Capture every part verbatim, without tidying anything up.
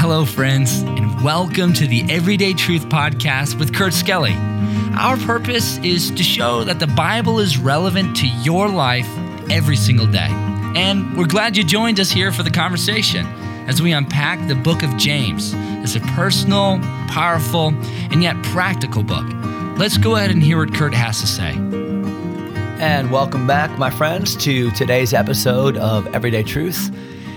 Hello, friends, and welcome to the Everyday Truth Podcast with Kurt Skelly. Our purpose is to show that the Bible is relevant to your life every single day. And we're glad you joined us here for the conversation as we unpack the book of James. It's a personal, powerful, and yet practical book. Let's go ahead and hear what Kurt has to say. And welcome back, my friends, to today's episode of Everyday Truth.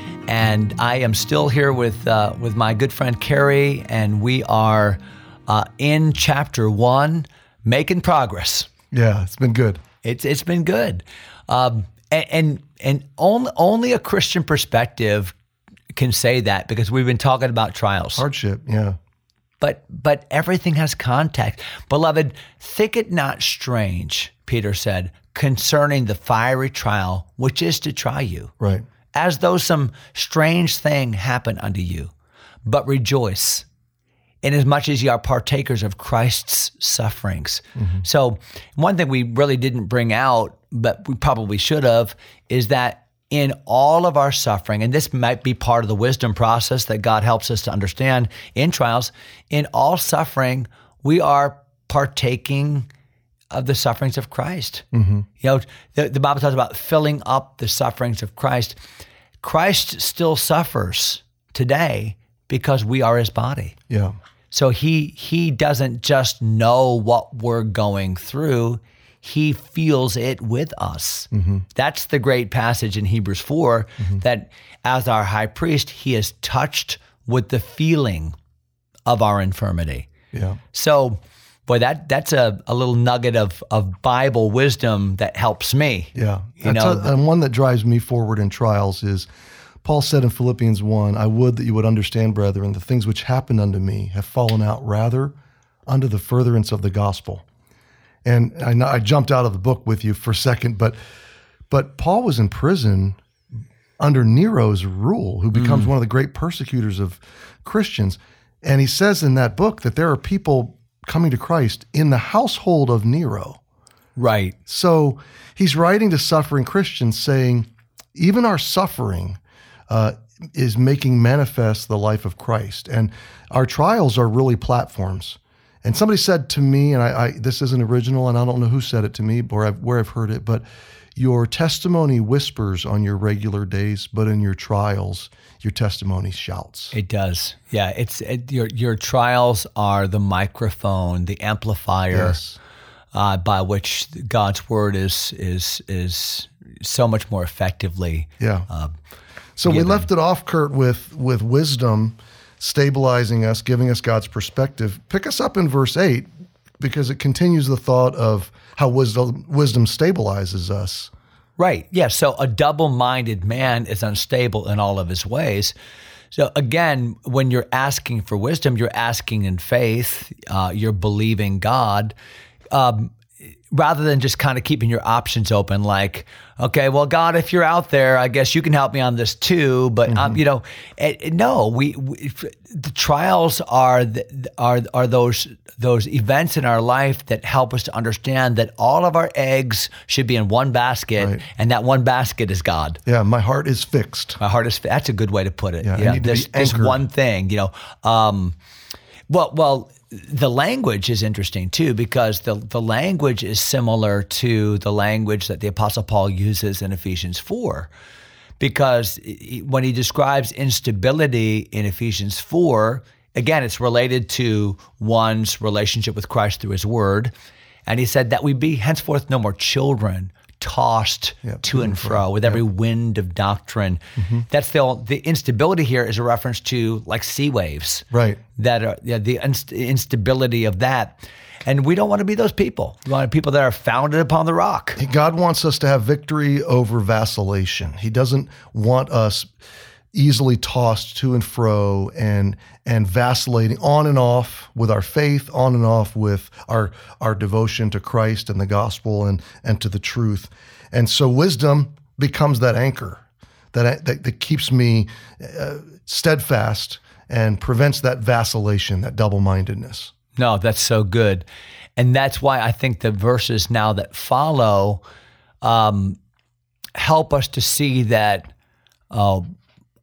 And I am still here with uh, with my good friend Carrie, and we are uh, in chapter one, making progress. Yeah, it's been good. It's it's been good, um, and and, and only only a Christian perspective can say that, because we've been talking about trials, Hardship, yeah. But but everything has context, beloved. Think it not strange, Peter said, concerning the fiery trial which is to try you. Right. As though some strange thing happened unto you. But rejoice, inasmuch as ye are partakers of Christ's sufferings. Mm-hmm. So one thing we really didn't bring out, but we probably should have, is that in all of our suffering, and this might be part of the wisdom process that God helps us to understand in trials, in all suffering, we are partaking of the sufferings of Christ. Mm-hmm. You know, the, the Bible talks about filling up the sufferings of Christ. Christ still suffers today because we are his body. Yeah. So he he doesn't just know what we're going through, he feels it with us. Mm-hmm. That's the great passage in Hebrews four, mm-hmm. that as our high priest, he is touched with the feeling of our infirmity. Yeah. So boy, that that's a, a little nugget of, of Bible wisdom that helps me. Yeah. You That's know, a, and one that drives me forward in trials is, Paul said in Philippians one, I would that you would understand, brethren, the things which happened unto me have fallen out rather unto the furtherance of the gospel. And I, know I jumped out of the book with you for a second, but but Paul was in prison under Nero's rule, who becomes mm. one of the great persecutors of Christians. And he says in that book that there are people coming to Christ in the household of Nero. Right. So he's writing to suffering Christians saying, even our suffering uh, is making manifest the life of Christ. And our trials are really platforms. And somebody said to me, and I, I this isn't original, and I don't know who said it to me or I've, where I've heard it, but your testimony whispers on your regular days, but in your trials, your testimony shouts. It does. Yeah, it's it, your your trials are the microphone, the amplifier, yes. uh, by which God's word is is is so much more effectively. Yeah. Uh, so given. we left it off, Kurt, with with wisdom stabilizing us, giving us God's perspective. Pick us up in verse eight, because it continues the thought of how wisdom wisdom stabilizes us. Right. Yeah. So a double-minded man is unstable in all of his ways. So again, when you're asking for wisdom, you're asking in faith, uh, you're believing God, um, rather than just kind of keeping your options open. Like, okay, well, God, if you're out there, I guess you can help me on this too. But mm-hmm. um, you know, it, it, no, we, we the trials are the, are are those. those events in our life that help us to understand that all of our eggs should be in one basket, right. and that one basket is God. Yeah, my heart is fixed. My heart is fi- that's a good way to put it. Yeah, yeah I need to this, be this anchored. one thing, you know. Um, well, well, the language is interesting too, because the the language is similar to the language that the Apostle Paul uses in Ephesians four. Because he, when he describes instability in Ephesians four, again, it's related to one's relationship with Christ through his word. And he said that we be henceforth no more children, tossed yep, to and fro with every yep. wind of doctrine. Mm-hmm. That's the the instability here is a reference to like sea waves. Right. That are yeah, the inst- instability of that. And we don't want to be those people. We want people that are founded upon the rock. God wants us to have victory over vacillation. He doesn't want us easily tossed to and fro and and vacillating on and off with our faith, on and off with our our devotion to Christ and the gospel and and to the truth. And so wisdom becomes that anchor that that, that keeps me uh, steadfast and prevents that vacillation, that double-mindedness. No, that's so good. And that's why I think the verses now that follow um, help us to see that uh,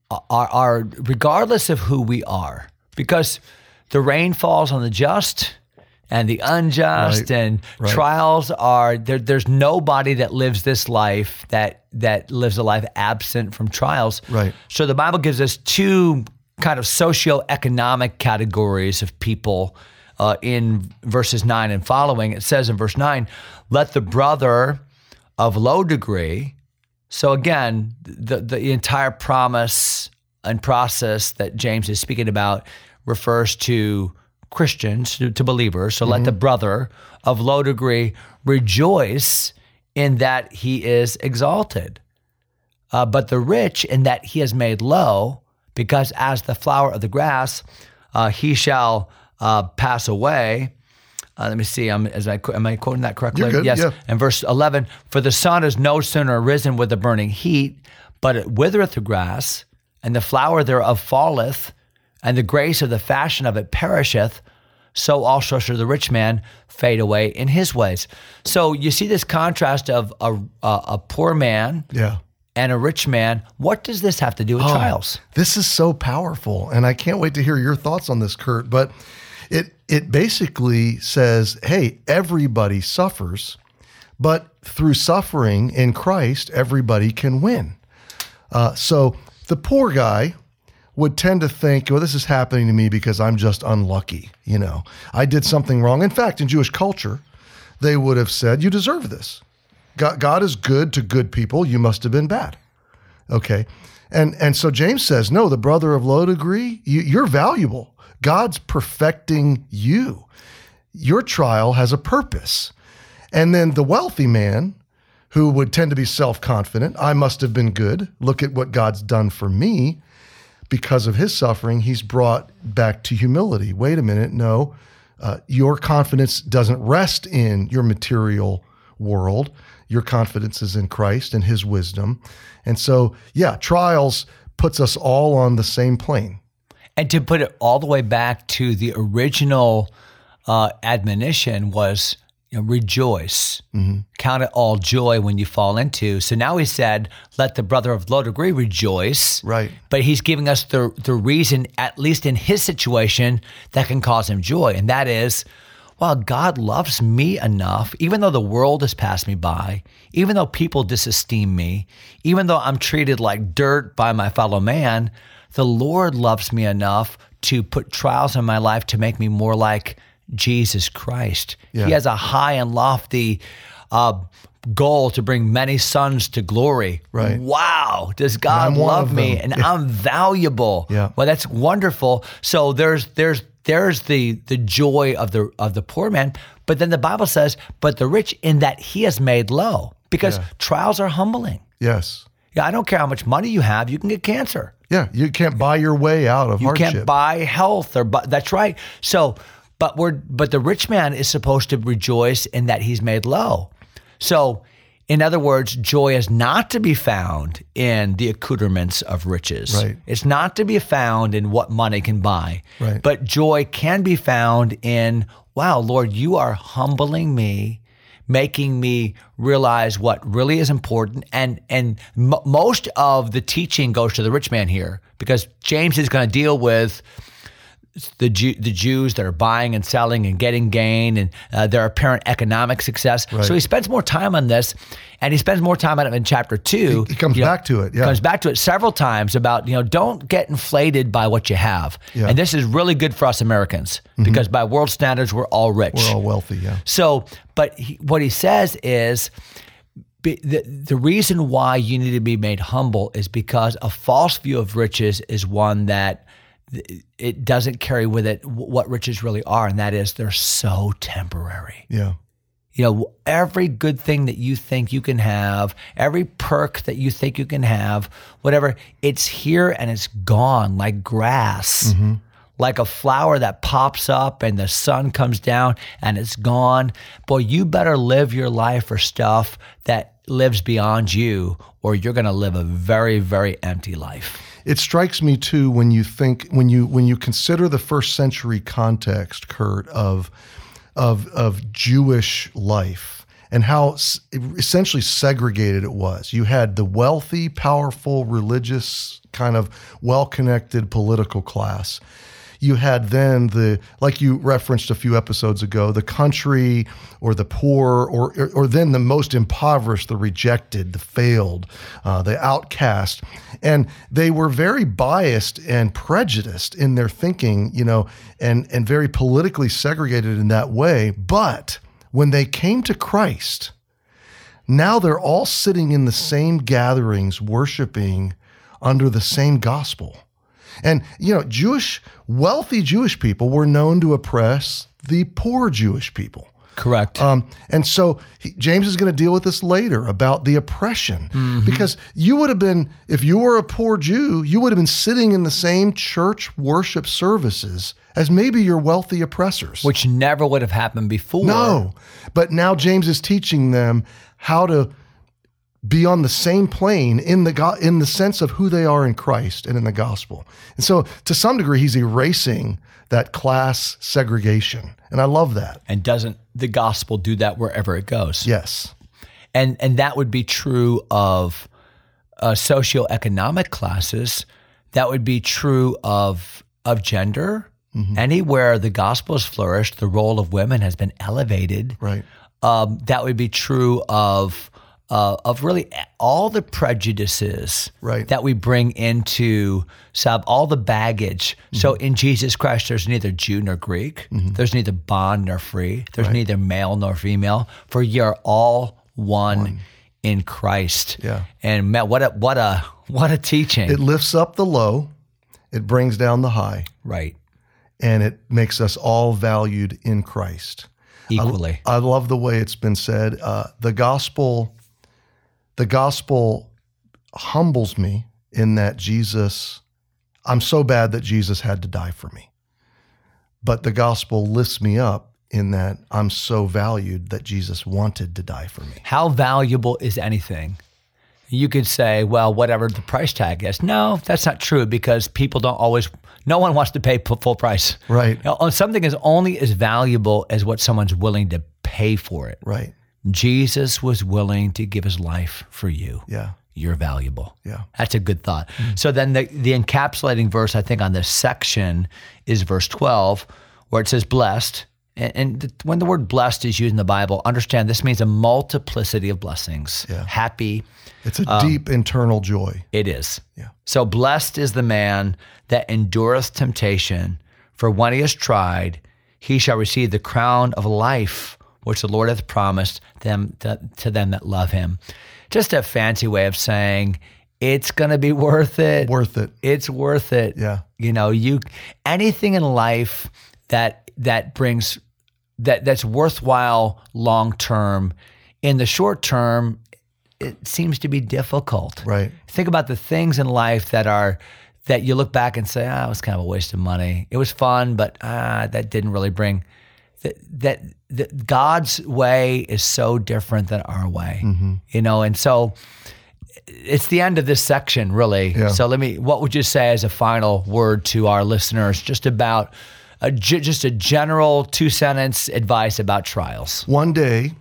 are, are regardless of who we are, because the rain falls on the just and the unjust, Right, and right. trials are there. There's nobody that lives this life that that lives a life absent from trials. Right. So the Bible gives us two kind of socioeconomic categories of people uh, in verses nine and following. It says in verse nine, "Let the brother of low degree." So again, the the entire promise and process that James is speaking about refers to Christians, to, to believers. So let the brother of low degree rejoice in that he is exalted, uh, but the rich in that he is made low, because as the flower of the grass, uh, he shall uh, pass away. Uh, let me see. I'm, as I, am I quoting that correctly? You're good, Yes. yeah. And verse eleven, "For the sun is no sooner risen with the burning heat, but it withereth the grass, and the flower thereof falleth, and the grace of the fashion of it perisheth. So also shall the rich man fade away in his ways." So you see this contrast of a, a, a poor man Yeah. and a rich man. What does this have to do with Oh, trials? This is so powerful, and I can't wait to hear your thoughts on this, Kurt. But it it basically says, hey, everybody suffers, but through suffering in Christ, everybody can win. Uh, so the poor guy would tend to think, well, this is happening to me because I'm just unlucky. You know, I did something wrong. In fact, in Jewish culture, they would have said, you deserve this. God, God is good to good people. You must have been bad. Okay. And and so James says, no, the brother of low degree, you, you're valuable. God's perfecting you. Your trial has a purpose. And then the wealthy man, who would tend to be self-confident, I must have been good. Look at what God's done for me. Because of his suffering, he's brought back to humility. Wait a minute, no. Uh, your confidence doesn't rest in your material world. Your confidence is in Christ and his wisdom. And so, yeah, trials puts us all on the same plane. And to put it all the way back to the original uh, admonition was, you know, rejoice, mm-hmm. count it all joy when you fall into. So now he said, let the brother of low degree rejoice. Right. But he's giving us the the reason, at least in his situation, that can cause him joy. And that is, well, God loves me enough, even though the world has passed me by, even though people disesteem me, even though I'm treated like dirt by my fellow man, the Lord loves me enough to put trials in my life to make me more like Jesus Christ. Yeah. He has a high and lofty uh, goal to bring many sons to glory. Right. Wow. Does God I'm one love of me? them. And Yeah. I'm valuable. Yeah. Well, that's wonderful. So there's there's there's the the joy of the of the poor man. But then the Bible says, but the rich in that he is made low, because Yeah. trials are humbling. Yes. Yeah, I don't care how much money you have, you can get cancer. Yeah, you can't buy your way out of You hardship. can't buy health or bu- that's right. So, but we're but the rich man is supposed to rejoice in that he's made low. So, in other words, joy is not to be found in the accoutrements of riches. Right. It's not to be found in what money can buy. Right. But joy can be found in, wow, Lord, you are humbling me, making me realize what really is important. And and m- most of the teaching goes to the rich man here, because James is going to deal with the Jew, the Jews that are buying and selling and getting gain and uh, their apparent economic success. Right. So he spends more time on this, and he spends more time on it in chapter two. He comes You know, back to it, yeah. Comes back to it several times about, you know, don't get inflated by what you have. Yeah. And this is really good for us Americans, because by world standards, we're all rich. We're all wealthy, yeah. So, but he, what he says is be, the, the reason why you need to be made humble is because a false view of riches is one that th- it doesn't carry with it what riches really are, and that is they're so temporary. Yeah. You know, every good thing that you think you can have, every perk that you think you can have, whatever, it's here and it's gone like grass. Mm-hmm. Like a flower that pops up and the sun comes down and it's gone. Boy, you better live your life for stuff that lives beyond you, or you're going to live a very, very empty life. It strikes me too when you think when you when you consider the first century context, Kurt, of of of Jewish life and how s- essentially segregated it was. You had the wealthy, powerful, religious, kind of well-connected political class. You had then the, like you referenced a few episodes ago, the country or the poor, or or, or then the most impoverished, the rejected, the failed, uh, the outcast. And they were very biased and prejudiced in their thinking, you know, and, and very politically segregated in that way. But when they came to Christ, now they're all sitting in the same gatherings, worshiping under the same gospel. And, you know, Jewish, wealthy Jewish people were known to oppress the poor Jewish people. Correct. Um, and so he, James is going to deal with this later about the oppression. Mm-hmm. Because you would have been, if you were a poor Jew, you would have been sitting in the same church worship services as maybe your wealthy oppressors. Which never would have happened before. No. But now James is teaching them how to be on the same plane in the go- in the sense of who they are in Christ and in the gospel. And so to some degree, he's erasing that class segregation. And I love that. And doesn't the gospel do that wherever it goes? Yes. And and that would be true of uh, socioeconomic classes. That would be true of of gender. Mm-hmm. Anywhere the gospel has flourished, the role of women has been elevated. Right. Um, that would be true of uh, of really all the prejudices right. that we bring into sub all the baggage. Mm-hmm. So in Jesus Christ, there's neither Jew nor Greek. Mm-hmm. There's neither bond nor free. There's right. neither male nor female. For ye are all one, one. in Christ. Yeah. And man, what a what a what a teaching! It lifts up the low, it brings down the high. Right. And it makes us all valued in Christ. Equally. I, I love the way it's been said. Uh, the gospel, the gospel humbles me in that Jesus, I'm so bad that Jesus had to die for me. But the gospel lifts me up in that I'm so valued that Jesus wanted to die for me. How valuable is anything? You could say, well, whatever the price tag is. No, that's not true, because people don't always, no one wants to pay full price. Right. You know, something is only as valuable as what someone's willing to pay for it. Right. Jesus was willing to give his life for you. Yeah. You're valuable. Yeah. That's a good thought. Mm-hmm. So then the, the encapsulating verse, I think, on this section is verse twelve, where it says blessed. And, and when the word blessed is used in the Bible, understand this means a multiplicity of blessings. Yeah. Happy. It's a um, deep internal joy. It is. Yeah. So blessed is the man that endureth temptation, for when he is tried, he shall receive the crown of life, which the Lord hath promised them to, to them that love him. Just a fancy way of saying it's going to be worth it. Worth it. It's worth it. Yeah. You know, you anything in life that that brings that that's worthwhile long term. In the short term, it seems to be difficult. Right. Think about the things in life that are that you look back and say, ah, it was kind of a waste of money. It was fun, but ah, that didn't really bring that that, that God's way is so different than our way. Mm-hmm. You know, and so it's the end of this section, really. Yeah. So let me, what would you say as a final word to our listeners just about a, just a general two-sentence advice about trials? One day,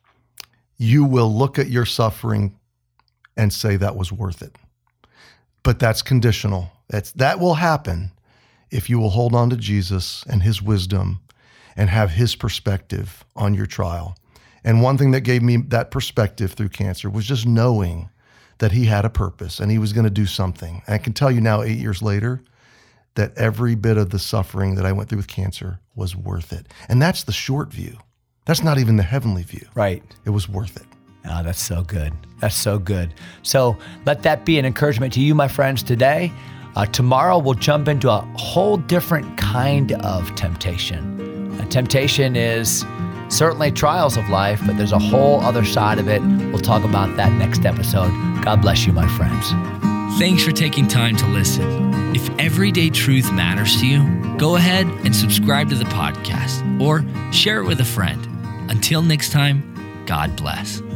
you will look at your suffering and say that was worth it. But that's conditional. That's, that will happen if you will hold on to Jesus and his wisdom and have his perspective on your trial. And one thing that gave me that perspective through cancer was just knowing that he had a purpose and he was going to do something. And I can tell you now, eight years later, that every bit of the suffering that I went through with cancer was worth it. And that's the short view. That's not even the heavenly view. Right. It was worth it. Oh, that's so good. That's so good. So let that be an encouragement to you, my friends, today. Uh, tomorrow, we'll jump into a whole different kind of temptation. Uh, temptation is certainly trials of life, but there's a whole other side of it. We'll talk about that next episode. God bless you, my friends. Thanks for taking time to listen. If everyday truth matters to you, go ahead and subscribe to the podcast or share it with a friend. Until next time, God bless.